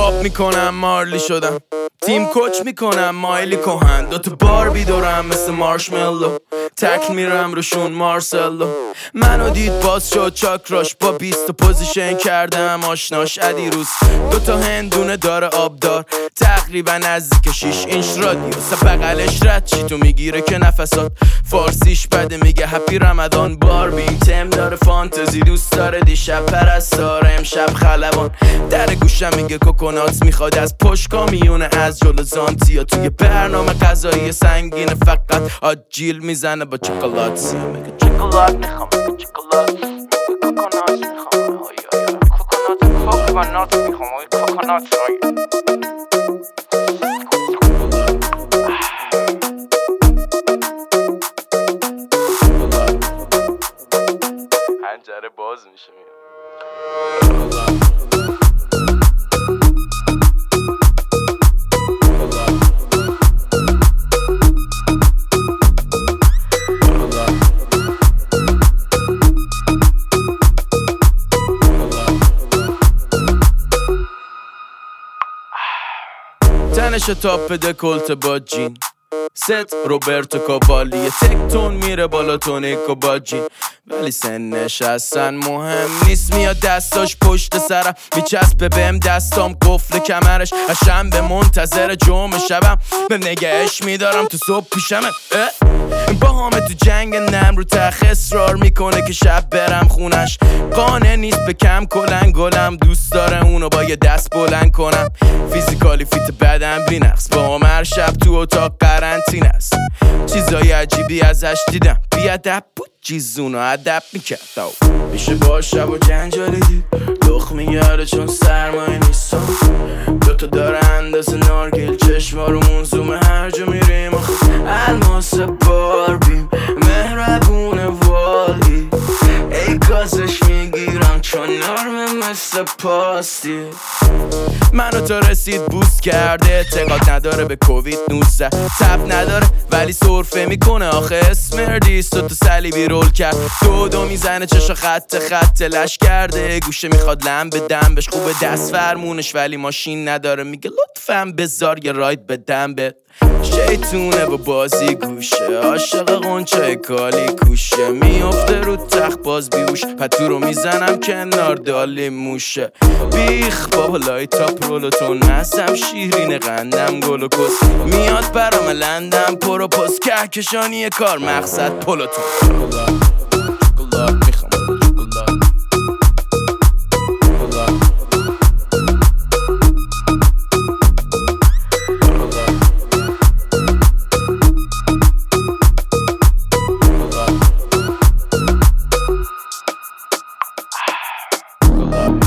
پاپ میکنم مارلی شدم، تیم کوچ میکنم مایلی کهن، دوتا باربی دارم مثل مارشملو، تکل میرم روشون مارسلو. منو دید باز شد چاکراش، با 20 پوزیشن کردم آشناش. ادیروس دوتا هندونه داره آبدار، تقریبا نزدیک 6 اینچ رادیوس. بغلش رد چی تو میگیره که نفسات، فارسیش بده میگه هپی رمضان. باربی تم داره فانتزی دوست داره، دیشب پرستاره امشب خلبان. در گوشم میگه کوکونات میخواد از پشت کامیونه، از جلو زانتیا. توی برنامه غذایی سنگینه فقط آجیل میزنه با چکلات. میگه چکلات میخوام، چکلات کوکونات میخوام، کوکونات میخوام، کوکونات پنجره باز میشه. تنش تاپ دکلت با جین، ست روبرتو کاوالی، تکتون میره بالا تونیکو با جین. ولی سنش اصلا مهم نیست، میاد دستاش پشت سرم میچسبه بهم، دستام قفل کمرش. هشم به منتظر جمعه شبم، به نگهش میدارم تو صبح پیشمه. با همه تو جنگ نم رو تخ اصرار میکنه که شب برم خونش. قانه نیست به کم کلن گلم، دوست داره اونو با یه دست بلند کنم. فیزیکالی فیت بدن بی نقص، با هر شب تو اتاق قرنطین است. چیزای عجیبی ازش دیدم، بیادب بود چیزونو ادب میکرد. میشه با شب و جنجالی دید، لخ میگرده چون سرمایه نیستم. دوتا داره اندازه نارگیل، چشمارمون زومه هر جا میریم. الماس باربیم مهربون والی، ای کاسش میگیرم چون نرمه مثل پاستی. منو تا رسید بوست کرده، اعتقاد نداره به کووید 19. تب نداره ولی سرفه میکنه آخه اسمردیست. تو صلیبی رول کرد، دو میزنه چشا خط لش کرده. گوشه میخواد لم به دمبش، خوبه دست فرمونش ولی ماشین نداره. میگه لطفاً بذار یه راید بدم به شیطونه با بازی گوشه. عاشق قنچه کالی کوشه، میافته رو تخت باز بیوش. پتو رو میزنم کنار دالی موشه. بیخ بابا لایتا پرولوتون، مزم شیرین قندم گل و کس. میاد برام لندم پرو پس، کهکشانی کار مقصد پلوتون. چکلات میخوام، چکلات. Love.